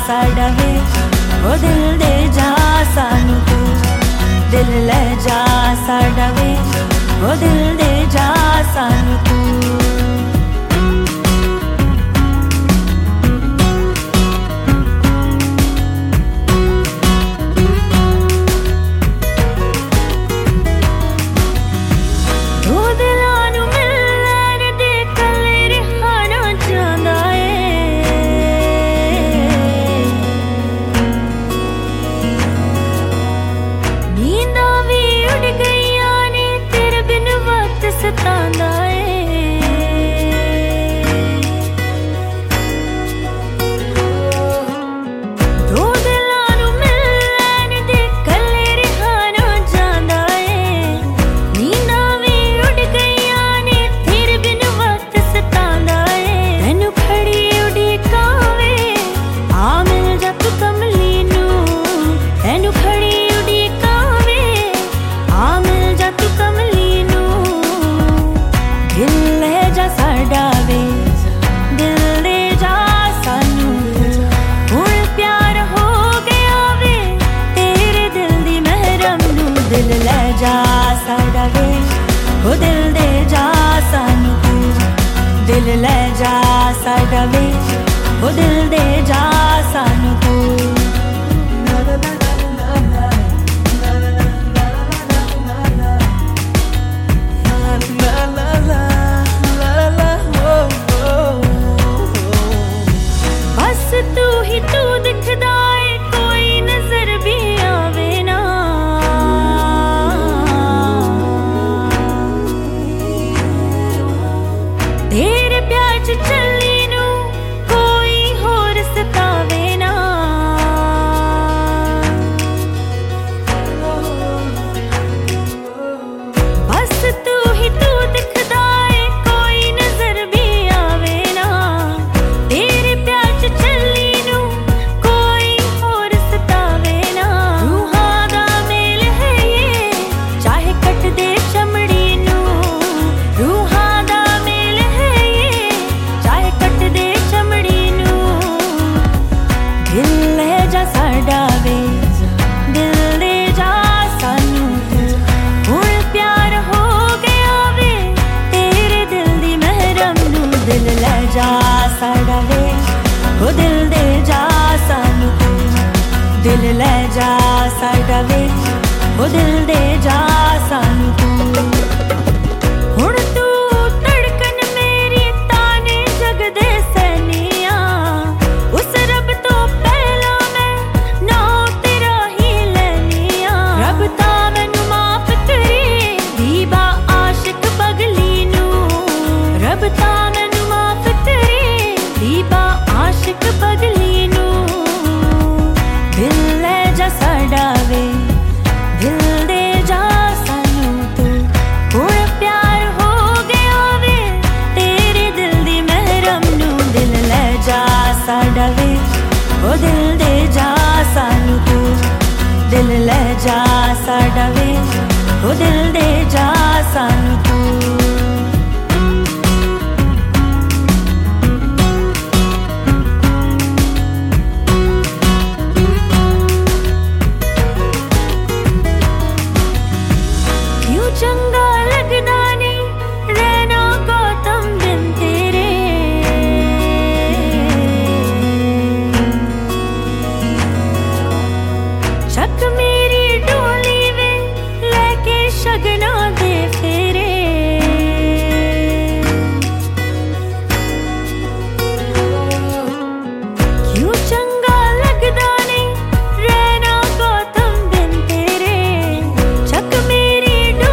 साडा वे ओ दिल दे जा सानू तू, दिल ले जा साडा वे ओ दिल दे जा सानू तू। दिल ले जा साडा वे ओ दिल दे जा सानू तू, दिल ले जा साडा वे ओ दिल दे जा सानू तू। बस तू ही तू दिखदा है, कोई नजर भी आवे ना। तेरे प्यार च चली नू कोई होर सतावे ना। बस तू ही तू दिखदा है, कोई नजर भी आवे ना। तेरे प्यार च चली नू कोई होर सतावे ना। रूहां दा मेल है ये, चाहे कट दे चमड़ी नू। रूहां साडा वे दिल दे जा सानू तू, हुण प्यार हो गया वे तेरे दिल दी महरम नू। दिल ले जा साडा वे ओ दिल दे जा सानू तू, दिल ले जा साडा वे ओ दिल दे जा सानू तू। हुण तू धड़कन मेरी ताने जग दे सैनिया, उस रब तो आशिक पगली नू। दिल ले जा साडा वे दिल दे जा सानू तू, हुण प्यार हो गया वे तेरे दिल दी महरम नू। दिल ले जा साडा वे ओ दिल दे जा सानू तू, दिल ले जा साडा वे ओ दिल दे जा सानू तू। चंगा लगदा नहीं रहना गौतम बिन तेरे, चक मेरी डोली वे लेके शगना दे फेरे। क्यों चंगा लगदा नहीं रहना गौतम बिन तेरे, चक मेरी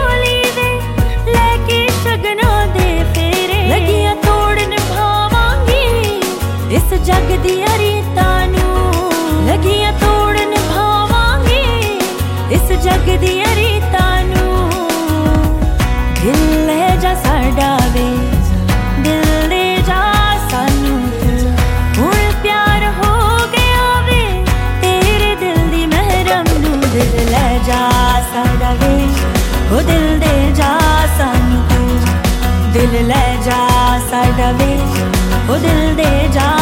इस जग दिया रीतां नू। लगियां तोड़ निभावांगी इस जग दिया रीतां नू। दिल ले जा साडा वे दिल दे जा सानू तू, हुण प्यार हो गया वे तेरे दिल दी महरम नू। दिल ले जा साडा वे ओ दिल दे जा सानू तू, दिल ले जा साडा वे ओ दिल दे जा